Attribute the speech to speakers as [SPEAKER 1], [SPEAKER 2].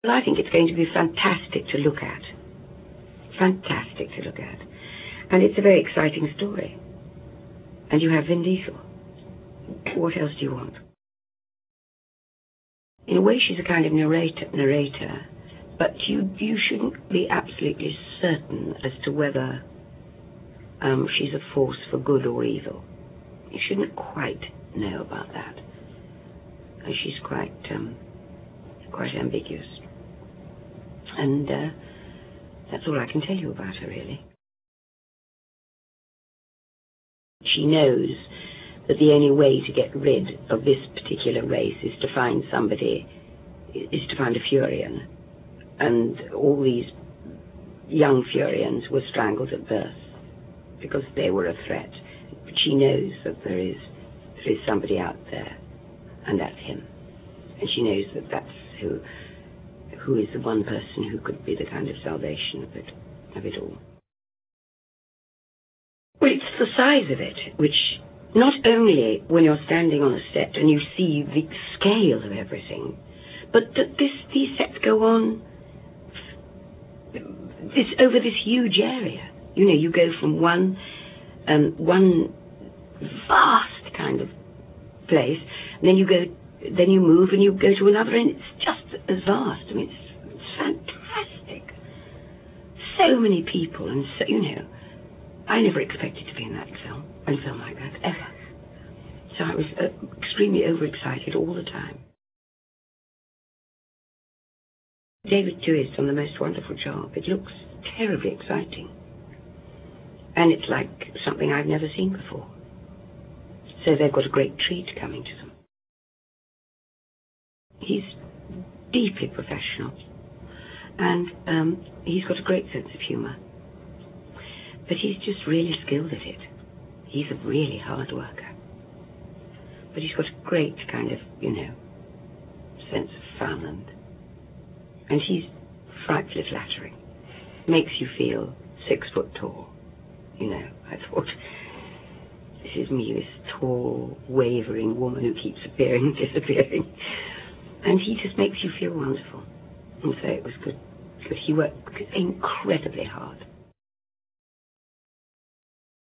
[SPEAKER 1] Well, I think it's going to be fantastic to look at. Fantastic to look at. And it's a very exciting story. And you have Vin Diesel. What else do you want? In a way, she's a kind of narrator, but you shouldn't be absolutely certain as to whether she's a force for good or evil. You shouldn't quite know about that. She's quite ambiguous. And that's all I can tell you about her, really. She knows that the only way to get rid of this particular race is to find a Furian. And all these young Furians were strangled at birth because they were a threat. But she knows that there is somebody out there, and that's him. And she knows that that's who is the one person who could be the kind of salvation of it all. Well, it's the size of it, which not only when you're standing on a set and you see the scale of everything, but that these sets go on over this huge area. You know, you go from one vast kind of place, and then you move and you go to another, and it's just as vast. I mean, it's fantastic. So many people, and so, you know, I never expected to be in a film like that, ever. So I was extremely overexcited all the time. David Tewey's done the most wonderful job. It looks terribly exciting. And it's like something I've never seen before. So they've got a great treat coming to them. He's deeply professional. And he's got a great sense of humour. But he's just really skilled at it. He's a really hard worker. But he's got a great kind of, you know, sense of fun, and he's frightfully flattering. Makes you feel 6 foot tall. You know, I thought, this is me, this tall, wavering woman who keeps appearing and disappearing. And he just makes you feel wonderful. And so it was good. He worked incredibly hard.